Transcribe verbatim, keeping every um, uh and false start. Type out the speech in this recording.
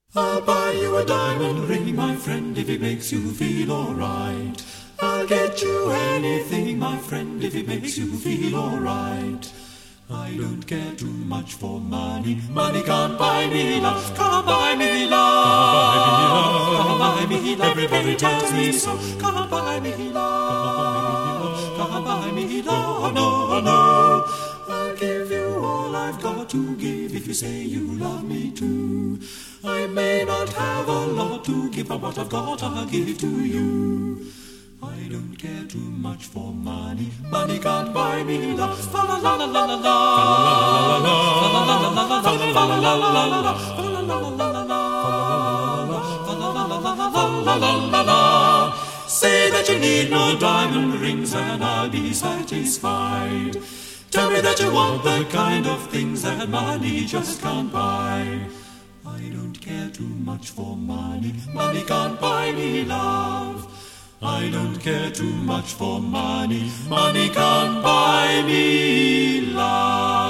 I'll buy you a diamond ring, my friend, if it makes you feel alright. I'll get you anything, my friend, if it makes you feel alright. I don't care too much for money. Money can't buy me love. Can't buy me love. Can't buy me love. Everybody tells me so. Can't buy me love. Can't buy me love. No, no. I'll give you all I've got to give if you say you love me too. I may not have a lot to give, but what I've got I'll give to you. I don't care too much for money. Money can't buy me love. Fa la la la la la la. Fa la la la la la. Fa la la la la la. Fa la la la la la. Fa la la la la la. Fa la la la la. Say that you need no diamond rings and I'll be satisfied. Tell me that you want the kind of things that money just can't buy. I don't care too much for money. Money can't buy me love. I don't care too much for money. Money can't buy me love.